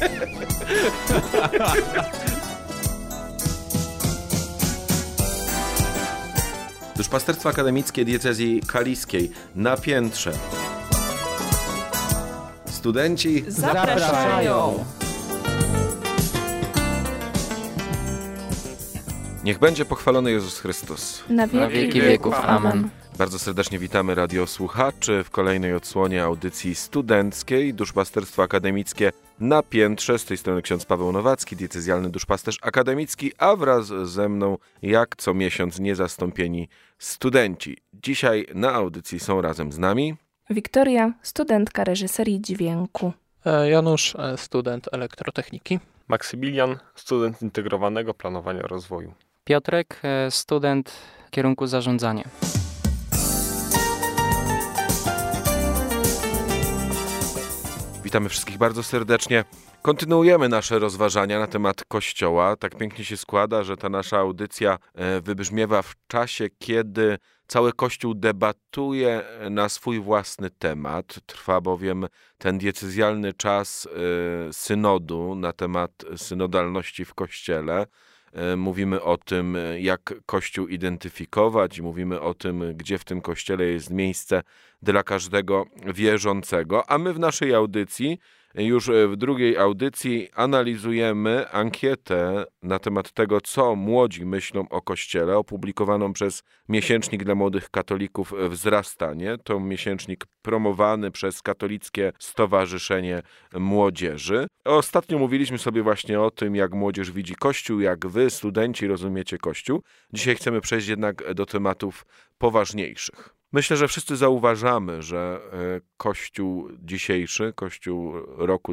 Duszpasterstwo akademickie diecezji kaliskiej na piętrze. Studenci zapraszają! Niech będzie pochwalony Jezus Chrystus. Na wieki wieków. Amen. Bardzo serdecznie witamy radiosłuchaczy w kolejnej odsłonie audycji studenckiej Duszpasterstwo akademickie na piętrze. Z tej strony ksiądz Paweł Nowacki, diecezjalny duszpasterz akademicki, a wraz ze mną jak co miesiąc niezastąpieni studenci. Dzisiaj na audycji są razem z nami Wiktoria, studentka reżyserii dźwięku. Janusz, student elektrotechniki. Maksymilian, student integrowanego planowania rozwoju. Piotrek, student kierunku zarządzania. Witamy wszystkich bardzo serdecznie. Kontynuujemy nasze rozważania na temat Kościoła. Tak pięknie się składa, że ta nasza audycja wybrzmiewa w czasie, kiedy cały Kościół debatuje na swój własny temat. Trwa bowiem ten diecezjalny czas synodu na temat synodalności w Kościele. Mówimy o tym, jak Kościół identyfikować i mówimy o tym, gdzie w tym Kościele jest miejsce dla każdego wierzącego. A my w naszej audycji, już w drugiej audycji, analizujemy ankietę na temat tego, co młodzi myślą o Kościele, opublikowaną przez miesięcznik dla młodych katolików Wzrastanie. To miesięcznik promowany przez Katolickie Stowarzyszenie Młodzieży. Ostatnio mówiliśmy sobie właśnie o tym, jak młodzież widzi Kościół, jak wy, studenci, rozumiecie Kościół. Dzisiaj chcemy przejść jednak do tematów poważniejszych. Myślę, że wszyscy zauważamy, że Kościół dzisiejszy, Kościół roku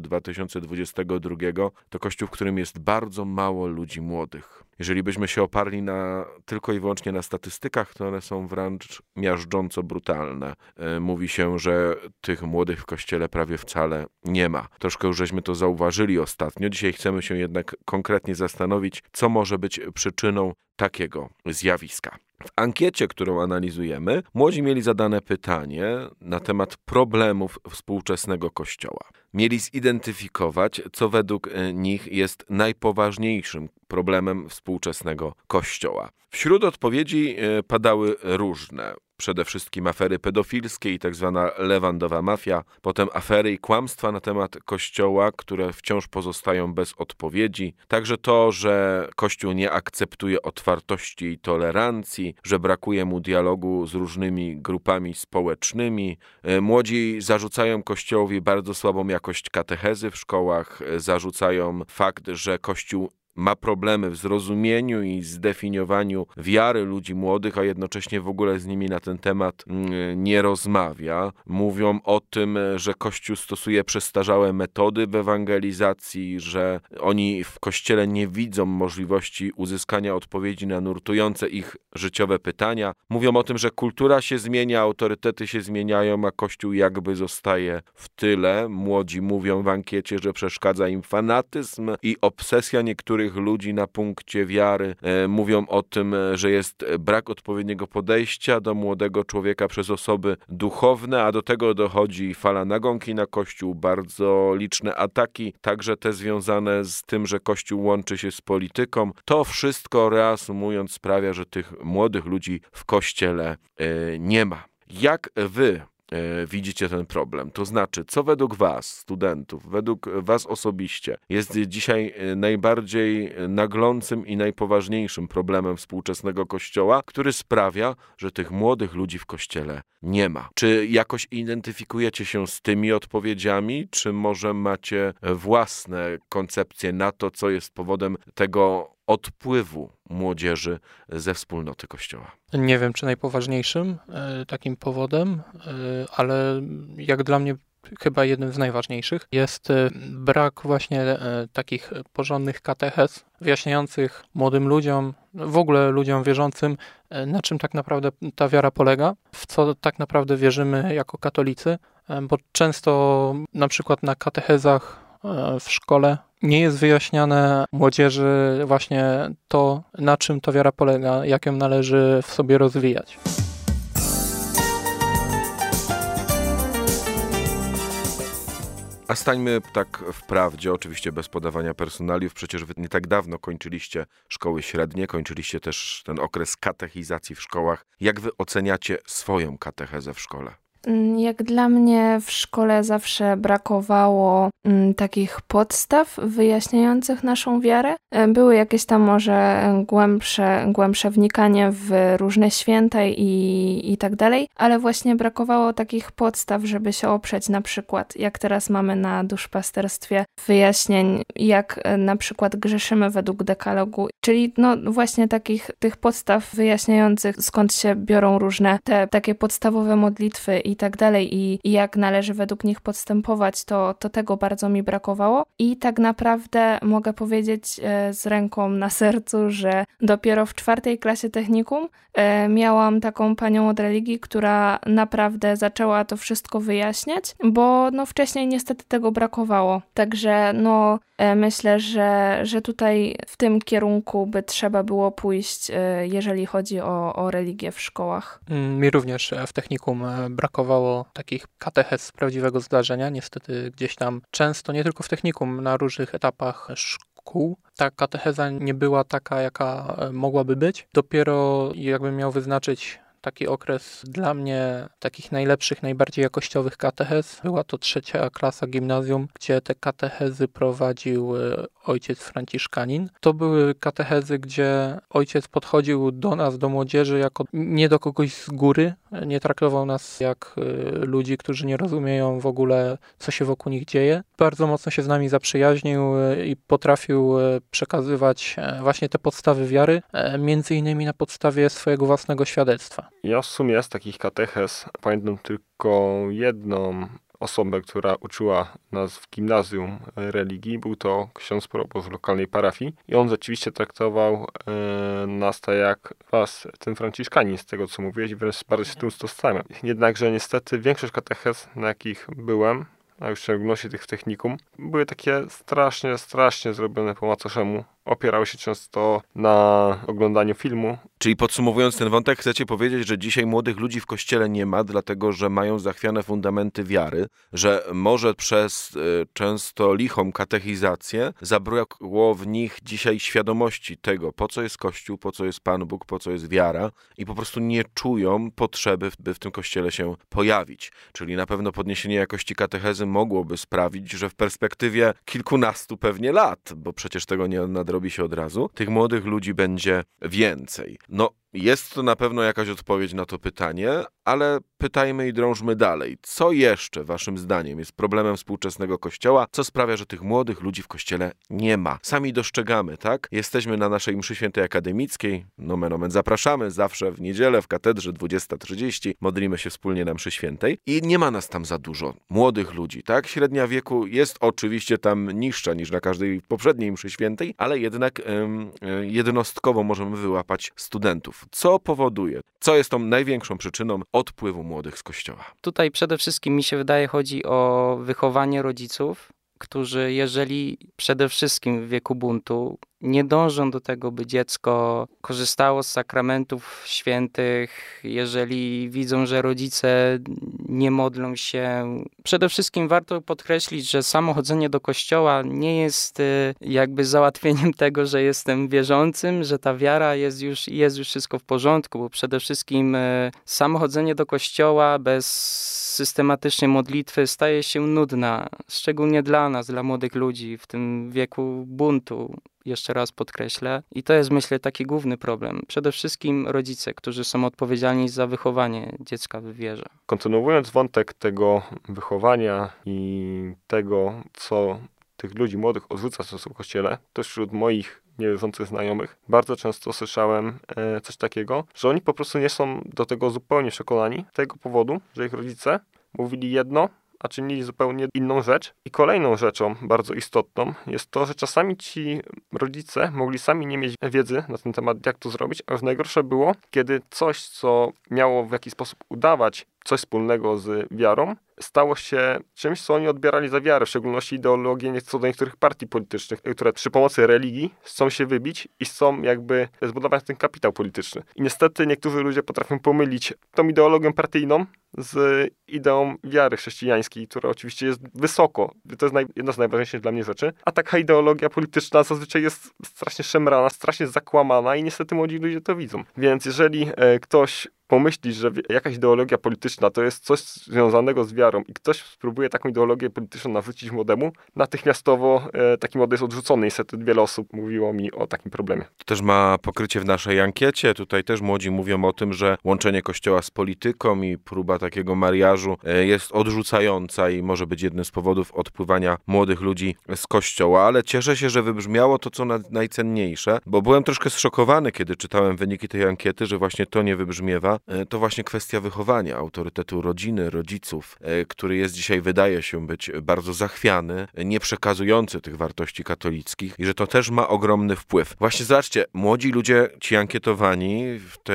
2022 to Kościół, w którym jest bardzo mało ludzi młodych. Jeżeli byśmy się oparli tylko i wyłącznie na statystykach, to one są wręcz miażdżąco brutalne. Mówi się, że tych młodych w Kościele prawie wcale nie ma. Troszkę już żeśmy to zauważyli ostatnio. Dzisiaj chcemy się jednak konkretnie zastanowić, co może być przyczyną takiego zjawiska. W ankiecie, którą analizujemy, młodzi mieli zadane pytanie na temat problemów współczesnego Kościoła. Mieli zidentyfikować, co według nich jest najpoważniejszym problemem współczesnego Kościoła. Wśród odpowiedzi padały różne. Przede wszystkim afery pedofilskie i tak zwana lewandowa mafia, potem afery i kłamstwa na temat Kościoła, które wciąż pozostają bez odpowiedzi. Także to, że Kościół nie akceptuje otwartości i tolerancji, że brakuje mu dialogu z różnymi grupami społecznymi. Młodzi zarzucają Kościołowi bardzo słabą jakość katechezy w szkołach, zarzucają fakt, że Kościół ma problemy w zrozumieniu i zdefiniowaniu wiary ludzi młodych, a jednocześnie w ogóle z nimi na ten temat nie rozmawia. Mówią o tym, że Kościół stosuje przestarzałe metody w ewangelizacji, że oni w Kościele nie widzą możliwości uzyskania odpowiedzi na nurtujące ich życiowe pytania. Mówią o tym, że kultura się zmienia, autorytety się zmieniają, a Kościół jakby zostaje w tyle. Młodzi mówią w ankiecie, że przeszkadza im fanatyzm i obsesja niektórych ludzi na punkcie wiary. Mówią o tym, że jest brak odpowiedniego podejścia do młodego człowieka przez osoby duchowne, a do tego dochodzi fala nagonki na Kościół, bardzo liczne ataki, także te związane z tym, że Kościół łączy się z polityką. To wszystko, reasumując, sprawia, że tych młodych ludzi w Kościele nie ma. Jak wy widzicie ten problem? To znaczy, co według was, studentów, według was osobiście jest dzisiaj najbardziej naglącym i najpoważniejszym problemem współczesnego Kościoła, który sprawia, że tych młodych ludzi w Kościele nie ma? Czy jakoś identyfikujecie się z tymi odpowiedziami, czy może macie własne koncepcje na to, co jest powodem tego odpływu młodzieży ze wspólnoty Kościoła? Nie wiem, czy najpoważniejszym takim powodem, ale jak dla mnie chyba jednym z najważniejszych jest brak właśnie takich porządnych katechez wyjaśniających młodym ludziom, w ogóle ludziom wierzącym, na czym tak naprawdę ta wiara polega, w co tak naprawdę wierzymy jako katolicy, bo często na przykład na katechezach w szkole nie jest wyjaśniane młodzieży właśnie to, na czym ta wiara polega, jak ją należy w sobie rozwijać. A stańmy tak w prawdzie, oczywiście bez podawania personaliów. Przecież wy nie tak dawno kończyliście szkoły średnie, kończyliście też ten okres katechizacji w szkołach. Jak wy oceniacie swoją katechezę w szkole? Jak dla mnie w szkole zawsze brakowało takich podstaw wyjaśniających naszą wiarę. Były jakieś tam może głębsze wnikanie w różne święta i tak dalej, ale właśnie brakowało takich podstaw, żeby się oprzeć na przykład, jak teraz mamy na duszpasterstwie, wyjaśnień, jak na przykład grzeszymy według dekalogu, czyli no właśnie tych podstaw wyjaśniających, skąd się biorą różne te takie podstawowe modlitwy i tak dalej i jak należy według nich postępować, to tego bardzo mi brakowało i tak naprawdę mogę powiedzieć z ręką na sercu, że dopiero w 4. klasie technikum miałam taką panią od religii, która naprawdę zaczęła to wszystko wyjaśniać, bo no wcześniej niestety tego brakowało. Także no myślę, że tutaj w tym kierunku by trzeba było pójść, jeżeli chodzi o religię w szkołach. Mi również w technikum brakowało takich katechez z prawdziwego zdarzenia. Niestety gdzieś tam często, nie tylko w technikum, na różnych etapach szkół, ta katecheza nie była taka, jaka mogłaby być. Dopiero jakbym miał wyznaczyć taki okres dla mnie takich najlepszych, najbardziej jakościowych katechez. Była to 3. klasa gimnazjum, gdzie te katechezy prowadził ojciec franciszkanin. To były katechezy, gdzie ojciec podchodził do nas, do młodzieży, jako nie do kogoś z góry. Nie traktował nas jak ludzi, którzy nie rozumieją w ogóle, co się wokół nich dzieje. Bardzo mocno się z nami zaprzyjaźnił i potrafił przekazywać właśnie te podstawy wiary, między innymi na podstawie swojego własnego świadectwa. Ja w sumie z takich katechez pamiętam tylko jedną osobę, która uczyła nas w gimnazjum religii. Był to ksiądz proboszcz z lokalnej parafii i on rzeczywiście traktował nas tak jak was, ten franciszkanin, z tego co mówiłeś, i wręcz bardzo się z tym utożsamiam. Jednakże niestety większość katechez, na jakich byłem, a już w szczególności tych w technikum, były takie strasznie zrobione po macoszemu. Opierały się często na oglądaniu filmu. Czyli podsumowując ten wątek, chcecie powiedzieć, że dzisiaj młodych ludzi w kościele nie ma, dlatego że mają zachwiane fundamenty wiary, że może przez często lichą katechizację zabrakło w nich dzisiaj świadomości tego, po co jest Kościół, po co jest Pan Bóg, po co jest wiara i po prostu nie czują potrzeby, by w tym kościele się pojawić. Czyli na pewno podniesienie jakości katechezy mogłoby sprawić, że w perspektywie kilkunastu pewnie lat, bo przecież tego nie nadrobi się od razu, tych młodych ludzi będzie więcej. No, jest to na pewno jakaś odpowiedź na to pytanie, ale pytajmy i drążmy dalej. Co jeszcze waszym zdaniem jest problemem współczesnego Kościoła? Co sprawia, że tych młodych ludzi w Kościele nie ma? Sami dostrzegamy, tak? Jesteśmy na naszej mszy świętej akademickiej. Nomen omen zapraszamy zawsze w niedzielę w katedrze 20:30. Modlimy się wspólnie na mszy świętej i nie ma nas tam za dużo młodych ludzi, tak? Średnia wieku jest oczywiście tam niższa niż na każdej poprzedniej mszy świętej, ale jednak jednostkowo możemy wyłapać studentów. Co powoduje? Co jest tą największą przyczyną odpływu młodych z Kościoła? Tutaj przede wszystkim mi się wydaje chodzi o wychowanie rodziców, którzy jeżeli przede wszystkim w wieku buntu nie dążą do tego, by dziecko korzystało z sakramentów świętych, jeżeli widzą, że rodzice nie modlą się. Przede wszystkim warto podkreślić, że samo chodzenie do kościoła nie jest jakby załatwieniem tego, że jestem wierzącym, że ta wiara jest już wszystko w porządku, bo przede wszystkim samo chodzenie do kościoła bez systematycznej modlitwy staje się nudna, szczególnie dla nas, dla młodych ludzi w tym wieku buntu. Jeszcze raz podkreślę. I to jest, myślę, taki główny problem. Przede wszystkim rodzice, którzy są odpowiedzialni za wychowanie dziecka w wierze. Kontynuując wątek tego wychowania i tego, co tych ludzi młodych odrzuca w Kościele, też wśród moich niewierzących znajomych bardzo często słyszałem coś takiego, że oni po prostu nie są do tego zupełnie przekonani z tego powodu, że ich rodzice mówili jedno, a czynili zupełnie inną rzecz. I kolejną rzeczą bardzo istotną jest to, że czasami ci rodzice mogli sami nie mieć wiedzy na ten temat, jak to zrobić, a już najgorsze było, kiedy coś, co miało w jakiś sposób udawać coś wspólnego z wiarą, stało się czymś, co oni odbierali za wiarę, w szczególności ideologię co do niektórych partii politycznych, które przy pomocy religii chcą się wybić i chcą jakby zbudować ten kapitał polityczny. I niestety niektórzy ludzie potrafią pomylić tą ideologię partyjną z ideą wiary chrześcijańskiej, która oczywiście jest wysoko. To jest jedna z najważniejszych dla mnie rzeczy. A taka ideologia polityczna zazwyczaj jest strasznie szemrana, strasznie zakłamana i niestety młodzi ludzie to widzą. Więc jeżeli ktoś pomyśli, że jakaś ideologia polityczna to jest coś związanego z wiarą i ktoś spróbuje taką ideologię polityczną narzucić młodemu, natychmiastowo taki młody jest odrzucony. Niestety wiele osób mówiło mi o takim problemie. To też ma pokrycie w naszej ankiecie. Tutaj też młodzi mówią o tym, że łączenie Kościoła z polityką i próba takiego mariażu jest odrzucająca i może być jednym z powodów odpływania młodych ludzi z Kościoła, ale cieszę się, że wybrzmiało to, co najcenniejsze, bo byłem troszkę zszokowany, kiedy czytałem wyniki tej ankiety, że właśnie to nie wybrzmiewa. To właśnie kwestia wychowania, autorytetu rodziny, rodziców, który jest dzisiaj, wydaje się być bardzo zachwiany, nie przekazujący tych wartości katolickich i że to też ma ogromny wpływ. Właśnie zobaczcie, młodzi ludzie, ci ankietowani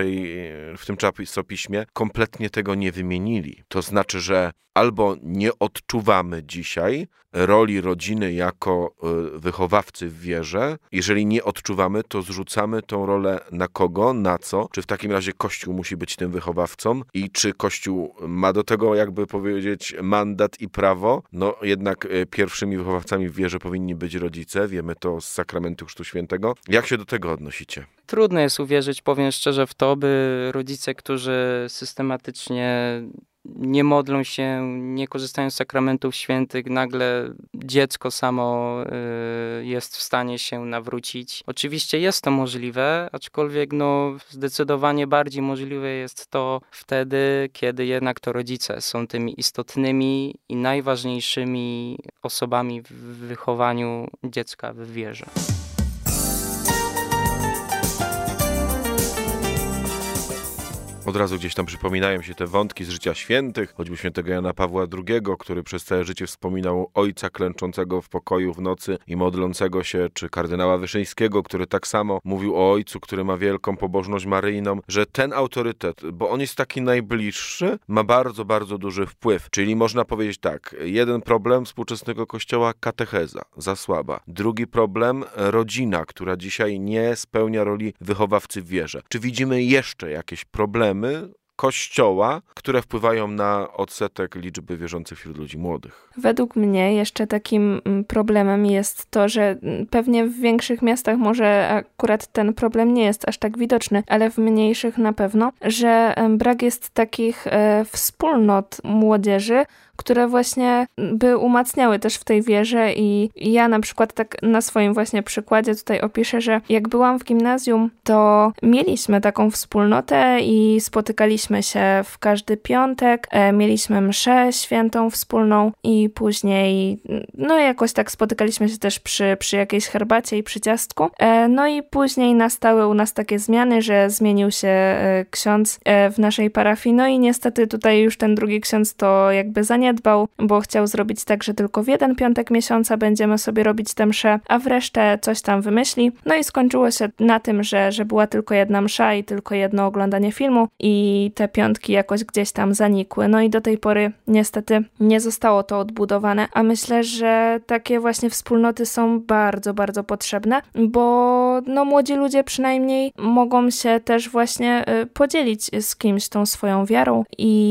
w tym czasopiśmie kompletnie tego nie wymienili. To znaczy, że albo nie odczuwamy dzisiaj roli rodziny jako wychowawcy w wierze. Jeżeli nie odczuwamy, to zrzucamy tą rolę na kogo, na co? Czy w takim razie Kościół musi być tym wychowawcą i czy Kościół ma do tego, jakby powiedzieć, mandat i prawo? No jednak pierwszymi wychowawcami w wierze powinni być rodzice. Wiemy to z sakramentu Chrztu Świętego. Jak się do tego odnosicie? Trudno jest uwierzyć, powiem szczerze, w to, by rodzice, którzy systematycznie nie modlą się, nie korzystają z sakramentów świętych, nagle dziecko samo jest w stanie się nawrócić. Oczywiście jest to możliwe, aczkolwiek zdecydowanie bardziej możliwe jest to wtedy, kiedy jednak to rodzice są tymi istotnymi i najważniejszymi osobami w wychowaniu dziecka w wierze. Od razu gdzieś tam przypominają się te wątki z życia świętych, choćby świętego Jana Pawła II, który przez całe życie wspominał ojca klęczącego w pokoju w nocy i modlącego się, czy kardynała Wyszyńskiego, który tak samo mówił o ojcu, który ma wielką pobożność maryjną, że ten autorytet, bo on jest taki najbliższy, ma bardzo, bardzo duży wpływ. Czyli można powiedzieć tak, jeden problem współczesnego Kościoła, katecheza, za słaba. Drugi problem, rodzina, która dzisiaj nie spełnia roli wychowawcy w wierze. Czy widzimy jeszcze jakieś problemy Kościoła, które wpływają na odsetek liczby wierzących wśród ludzi młodych? Według mnie jeszcze takim problemem jest to, że pewnie w większych miastach może akurat ten problem nie jest aż tak widoczny, ale w mniejszych na pewno, że brak jest takich wspólnot młodzieży, które właśnie by umacniały też w tej wierze i ja na przykład tak na swoim właśnie przykładzie tutaj opiszę, że jak byłam w gimnazjum, to mieliśmy taką wspólnotę i spotykaliśmy się w każdy piątek, mieliśmy mszę świętą wspólną i później jakoś tak spotykaliśmy się też przy jakiejś herbacie i przy ciastku. I później nastały u nas takie zmiany, że zmienił się ksiądz w naszej parafii, i niestety tutaj już ten drugi ksiądz to jakby zaniedbał, bo chciał zrobić tak, że tylko w jeden piątek miesiąca będziemy sobie robić tę mszę, a w resztę coś tam wymyśli. I skończyło się na tym, że była tylko jedna msza i tylko jedno oglądanie filmu i te piątki jakoś gdzieś tam zanikły. I do tej pory niestety nie zostało to odbudowane, a myślę, że takie właśnie wspólnoty są bardzo, bardzo potrzebne, bo młodzi ludzie przynajmniej mogą się też właśnie podzielić z kimś tą swoją wiarą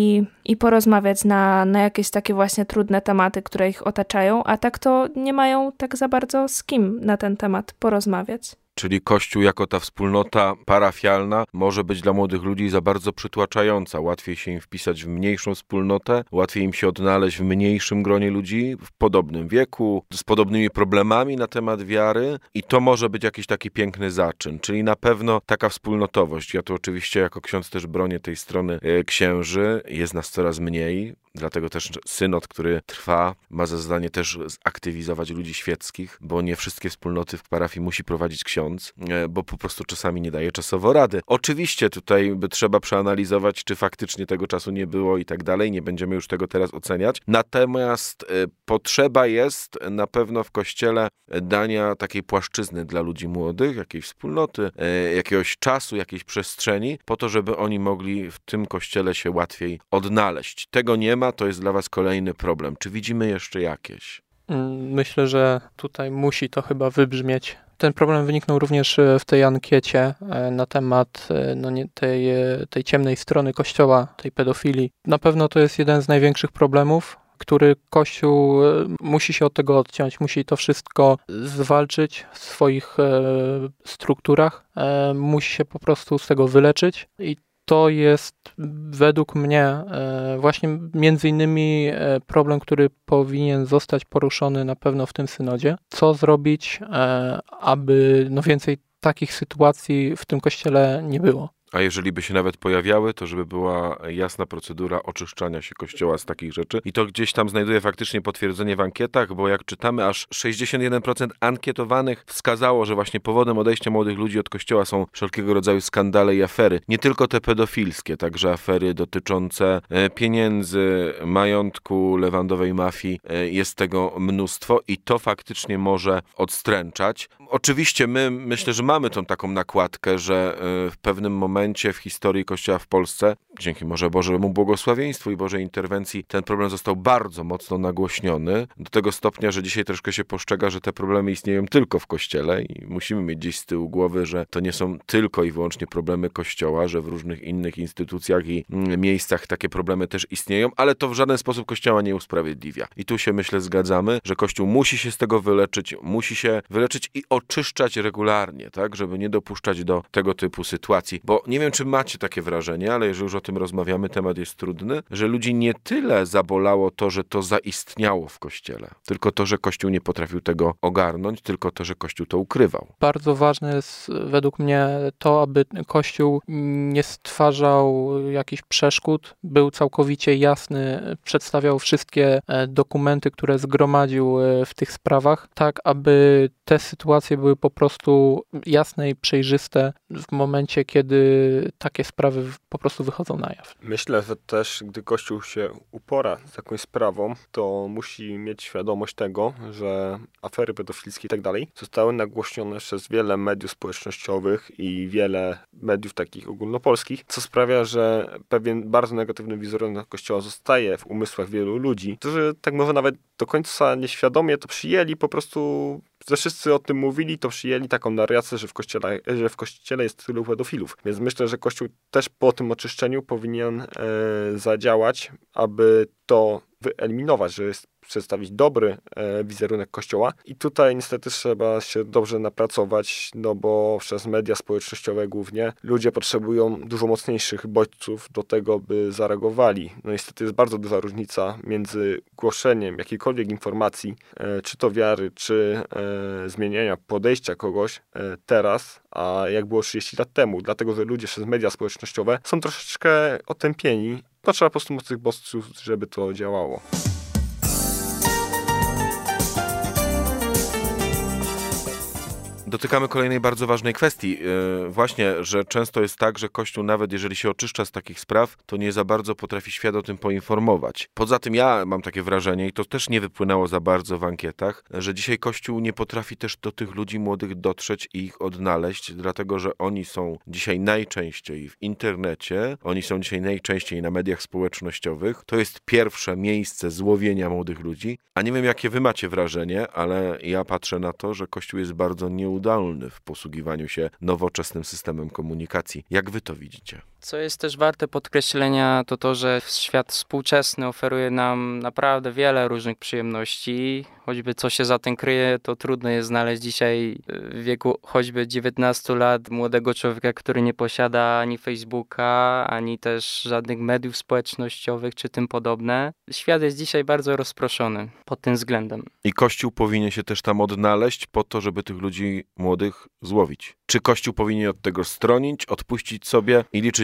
i porozmawiać na jakieś takie właśnie trudne tematy, które ich otaczają, a tak to nie mają tak za bardzo z kim na ten temat porozmawiać. Czyli Kościół jako ta wspólnota parafialna może być dla młodych ludzi za bardzo przytłaczająca. Łatwiej się im wpisać w mniejszą wspólnotę, łatwiej im się odnaleźć w mniejszym gronie ludzi w podobnym wieku, z podobnymi problemami na temat wiary i to może być jakiś taki piękny zaczyn. Czyli na pewno taka wspólnotowość. Ja to oczywiście jako ksiądz też bronię tej strony księży. Jest nas coraz mniej. Dlatego też synod, który trwa, ma za zadanie też zaktywizować ludzi świeckich, bo nie wszystkie wspólnoty w parafii musi prowadzić ksiądz, bo po prostu czasami nie daje czasowo rady. Oczywiście tutaj by trzeba przeanalizować, czy faktycznie tego czasu nie było i tak dalej. Nie będziemy już tego teraz oceniać. Natomiast potrzeba jest na pewno w Kościele dania takiej płaszczyzny dla ludzi młodych, jakiejś wspólnoty, jakiegoś czasu, jakiejś przestrzeni, po to, żeby oni mogli w tym Kościele się łatwiej odnaleźć. Tego nie ma, to jest dla was kolejny problem. Czy widzimy jeszcze jakieś? Myślę, że tutaj musi to chyba wybrzmieć. Ten problem wyniknął również w tej ankiecie na temat tej ciemnej strony Kościoła, tej pedofilii. Na pewno to jest jeden z największych problemów, który Kościół musi się od tego odciąć, musi to wszystko zwalczyć w swoich strukturach, musi się po prostu z tego wyleczyć i to jest według mnie właśnie między innymi problem, który powinien zostać poruszony na pewno w tym synodzie. Co zrobić, aby więcej takich sytuacji w tym Kościele nie było? A jeżeli by się nawet pojawiały, to żeby była jasna procedura oczyszczania się Kościoła z takich rzeczy. I to gdzieś tam znajduje faktycznie potwierdzenie w ankietach, bo jak czytamy, aż 61% ankietowanych wskazało, że właśnie powodem odejścia młodych ludzi od Kościoła są wszelkiego rodzaju skandale i afery. Nie tylko te pedofilskie, także afery dotyczące pieniędzy, majątku, lewandowej mafii. Jest tego mnóstwo i to faktycznie może odstręczać. Oczywiście myślę, że mamy tą taką nakładkę, że w pewnym momencie w historii Kościoła w Polsce, dzięki może Bożemu błogosławieństwu i Bożej interwencji, ten problem został bardzo mocno nagłośniony, do tego stopnia, że dzisiaj troszkę się postrzega, że te problemy istnieją tylko w Kościele i musimy mieć gdzieś z tyłu głowy, że to nie są tylko i wyłącznie problemy Kościoła, że w różnych innych instytucjach i miejscach takie problemy też istnieją, ale to w żaden sposób Kościoła nie usprawiedliwia. I tu się, myślę, zgadzamy, że Kościół musi się z tego musi się wyleczyć i oczyszczać regularnie, tak, żeby nie dopuszczać do tego typu sytuacji, bo nie wiem, czy macie takie wrażenie, ale jeżeli już o tym rozmawiamy, temat jest trudny, że ludzi nie tyle zabolało to, że to zaistniało w Kościele, tylko to, że Kościół nie potrafił tego ogarnąć, tylko to, że Kościół to ukrywał. Bardzo ważne jest według mnie to, aby Kościół nie stwarzał jakichś przeszkód, był całkowicie jasny, przedstawiał wszystkie dokumenty, które zgromadził w tych sprawach, tak aby te sytuacje były po prostu jasne i przejrzyste w momencie, kiedy takie sprawy po prostu wychodzą na jaw. Myślę, że też gdy Kościół się upora z jakąś sprawą, to musi mieć świadomość tego, że afery pedofilskie i tak dalej zostały nagłośnione przez wiele mediów społecznościowych i wiele mediów takich ogólnopolskich, co sprawia, że pewien bardzo negatywny wizerunek Kościoła zostaje w umysłach wielu ludzi, którzy tak może nawet do końca nieświadomie to przyjęli, po prostu że wszyscy o tym mówili, to przyjęli taką narrację, że w kościele jest tylu pedofilów. Więc myślę, że Kościół też po tym oczyszczeniu powinien zadziałać, aby to wyeliminować, że jest przedstawić dobry wizerunek Kościoła. I tutaj niestety trzeba się dobrze napracować, no bo przez media społecznościowe głównie ludzie potrzebują dużo mocniejszych bodźców do tego, by zareagowali. No niestety jest bardzo duża różnica między głoszeniem jakiejkolwiek informacji, czy to wiary, czy zmieniania podejścia kogoś teraz, a jak było 30 lat temu. Dlatego, że ludzie przez media społecznościowe są troszeczkę otępieni. No trzeba po prostu mocnych bodźców, żeby to działało. Dotykamy kolejnej bardzo ważnej kwestii. Właśnie, że często jest tak, że Kościół nawet jeżeli się oczyszcza z takich spraw, to nie za bardzo potrafi świat o tym poinformować. Poza tym ja mam takie wrażenie, i to też nie wypłynęło za bardzo w ankietach, że dzisiaj Kościół nie potrafi też do tych ludzi młodych dotrzeć i ich odnaleźć, dlatego, że oni są dzisiaj najczęściej w internecie, oni są dzisiaj najczęściej na mediach społecznościowych. To jest pierwsze miejsce złowienia młodych ludzi. A nie wiem, jakie wy macie wrażenie, ale ja patrzę na to, że Kościół jest bardzo nieudolny w posługiwaniu się nowoczesnym systemem komunikacji. Jak wy to widzicie? Co jest też warte podkreślenia, to to, że świat współczesny oferuje nam naprawdę wiele różnych przyjemności. Choćby co się za tym kryje, to trudno jest znaleźć dzisiaj w wieku choćby 19 lat młodego człowieka, który nie posiada ani Facebooka, ani też żadnych mediów społecznościowych czy tym podobne. Świat jest dzisiaj bardzo rozproszony pod tym względem. I Kościół powinien się też tam odnaleźć po to, żeby tych ludzi młodych złowić. Czy Kościół powinien od tego stronić, odpuścić sobie i liczyć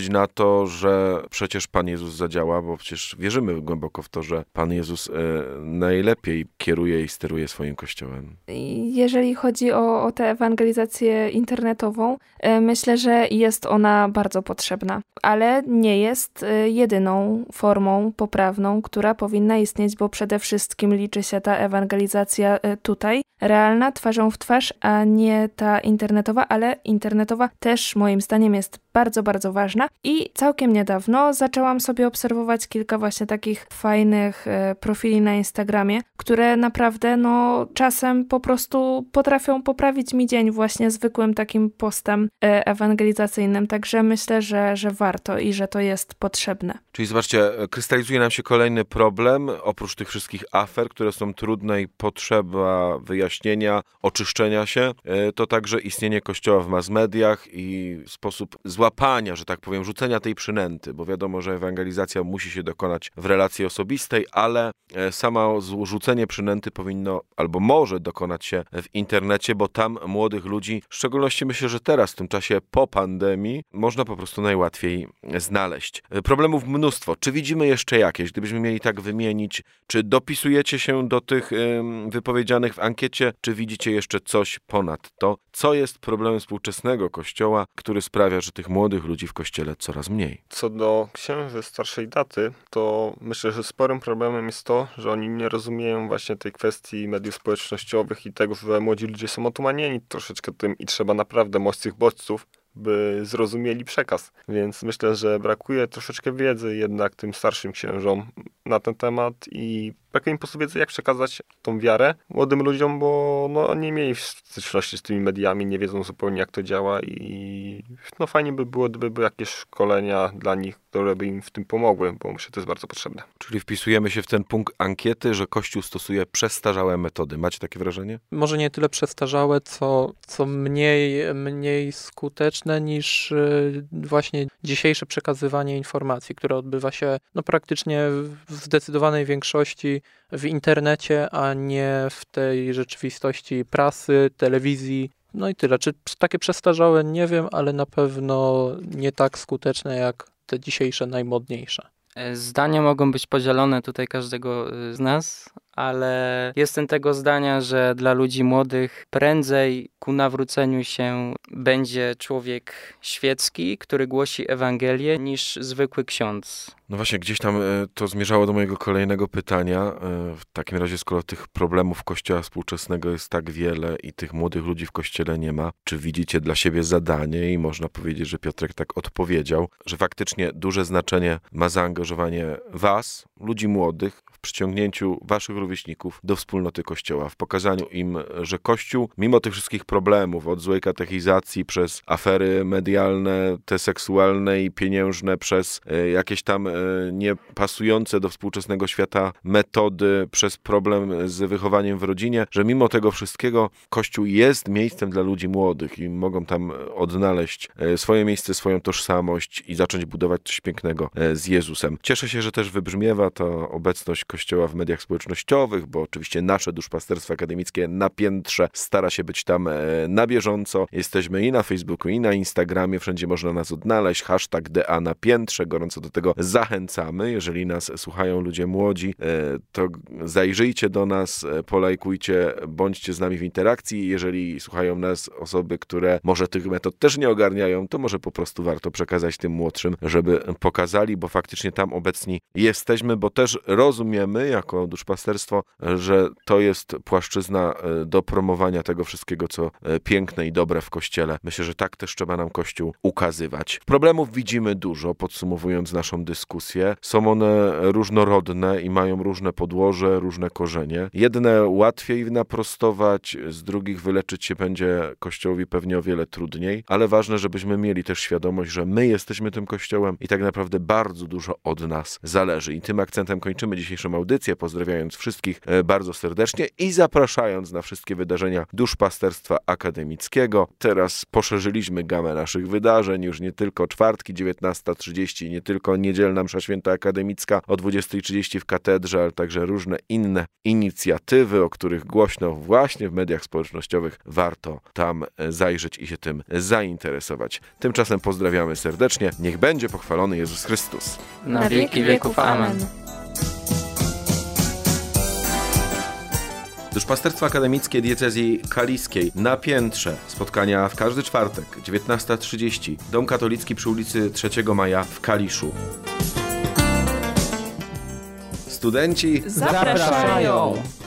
liczyć na to, że przecież Pan Jezus zadziała, bo przecież wierzymy głęboko w to, że Pan Jezus najlepiej kieruje i steruje swoim Kościołem. Jeżeli chodzi o tę ewangelizację internetową, myślę, że jest ona bardzo potrzebna, ale nie jest jedyną formą poprawną, która powinna istnieć, bo przede wszystkim liczy się ta ewangelizacja tutaj, realna, twarzą w twarz, a nie ta internetowa, ale internetowa też moim zdaniem jest bardzo, bardzo ważna i całkiem niedawno zaczęłam sobie obserwować kilka właśnie takich fajnych profili na Instagramie, które naprawdę czasem po prostu potrafią poprawić mi dzień właśnie zwykłym takim postem ewangelizacyjnym, także myślę, że warto i że to jest potrzebne. Czyli zobaczcie, krystalizuje nam się kolejny problem, oprócz tych wszystkich afer, które są trudne i potrzeba wyjaśnienia, oczyszczenia się, to także istnienie Kościoła w mass mediach i sposób złapania, że tak powiem, rzucenia tej przynęty, bo wiadomo, że ewangelizacja musi się dokonać w relacji osobistej, ale samo rzucenie przynęty powinno albo może dokonać się w internecie, bo tam młodych ludzi, w szczególności myślę, że teraz, w tym czasie po pandemii, można po prostu najłatwiej znaleźć. Problemów mnóstwo. Czy widzimy jeszcze jakieś? Gdybyśmy mieli tak wymienić, czy dopisujecie się do tych wypowiedzianych w ankiecie, czy widzicie jeszcze coś ponad to? Co jest problemem współczesnego Kościoła, który sprawia, że tych młodych ludzi w Kościele coraz mniej? Co do księży starszej daty, to myślę, że sporym problemem jest to, że oni nie rozumieją właśnie tej kwestii mediów społecznościowych i tego, że młodzi ludzie są otumanieni troszeczkę tym i trzeba naprawdę mocnych bodźców, by zrozumieli przekaz. Więc myślę, że brakuje troszeczkę wiedzy jednak tym starszym księżom na ten temat i brakuje im po prostu wiedzy, jak przekazać tą wiarę młodym ludziom, bo nie mieli styczności z tymi mediami, nie wiedzą zupełnie, jak to działa i fajnie by było, gdyby były jakieś szkolenia dla nich, które by im w tym pomogły, bo myślę, że to jest bardzo potrzebne. Czyli wpisujemy się w ten punkt ankiety, że Kościół stosuje przestarzałe metody. Macie takie wrażenie? Może nie tyle przestarzałe, co mniej skuteczne niż właśnie dzisiejsze przekazywanie informacji, które odbywa się praktycznie w zdecydowanej większości w internecie, a nie w tej rzeczywistości prasy, telewizji. No i tyle. Czy takie przestarzałe? Nie wiem, ale na pewno nie tak skuteczne jak te dzisiejsze, najmodniejsze. Zdania mogą być podzielone tutaj każdego z nas, ale jestem tego zdania, że dla ludzi młodych prędzej ku nawróceniu się będzie człowiek świecki, który głosi Ewangelię, niż zwykły ksiądz. No właśnie, gdzieś tam to zmierzało do mojego kolejnego pytania. W takim razie, skoro tych problemów Kościoła współczesnego jest tak wiele i tych młodych ludzi w Kościele nie ma, czy widzicie dla siebie zadanie i można powiedzieć, że Piotrek tak odpowiedział, że faktycznie duże znaczenie ma zaangażowanie was, ludzi młodych, w przyciągnięciu waszych rówieśników do wspólnoty Kościoła, w pokazaniu im, że Kościół, mimo tych wszystkich problemów, od złej katechizacji, przez afery medialne, te seksualne i pieniężne, przez jakieś tam niepasujące do współczesnego świata metody, przez problem z wychowaniem w rodzinie, że mimo tego wszystkiego Kościół jest miejscem dla ludzi młodych i mogą tam odnaleźć swoje miejsce, swoją tożsamość i zacząć budować coś pięknego z Jezusem. Cieszę się, że też wybrzmiewa ta obecność Kościoła w mediach społecznościowych, bo oczywiście nasze duszpasterstwo akademickie na piętrze stara się być tam na bieżąco. Jesteśmy i na Facebooku, i na Instagramie, wszędzie można nas odnaleźć. Hashtag DA na piętrze, gorąco do tego zachęcamy. Jeżeli nas słuchają ludzie młodzi, to zajrzyjcie do nas, polajkujcie, bądźcie z nami w interakcji. Jeżeli słuchają nas osoby, które może tych metod też nie ogarniają, to może po prostu warto przekazać tym młodszym, żeby pokazali, bo faktycznie tam obecni jesteśmy, bo też rozumiemy jako duszpasterstwo, że to jest płaszczyzna do promowania tego wszystkiego, co piękne i dobre w Kościele. Myślę, że tak też trzeba nam Kościół ukazywać. Problemów widzimy dużo, podsumowując naszą dyskusję. Są one różnorodne i mają różne podłoże, różne korzenie. Jedne łatwiej naprostować, z drugich wyleczyć się będzie Kościołowi pewnie o wiele trudniej, ale ważne, żebyśmy mieli też świadomość, że my jesteśmy tym Kościołem i tak naprawdę bardzo dużo od nas zależy. I tym akcentem kończymy dzisiejszą zakończam audycję, pozdrawiając wszystkich bardzo serdecznie i zapraszając na wszystkie wydarzenia Duszpasterstwa Akademickiego. Teraz poszerzyliśmy gamę naszych wydarzeń, już nie tylko czwartki 19:30, nie tylko niedzielna msza święta akademicka o 20:30 w katedrze, ale także różne inne inicjatywy, o których głośno właśnie w mediach społecznościowych. Warto tam zajrzeć i się tym zainteresować. Tymczasem pozdrawiamy serdecznie. Niech będzie pochwalony Jezus Chrystus. Na wieki wieków. Amen. Duszpasterstwo Akademickie Diecezji Kaliskiej na piętrze. Spotkania w każdy czwartek, 19:30. Dom Katolicki przy ulicy 3 Maja w Kaliszu. Studenci zapraszają!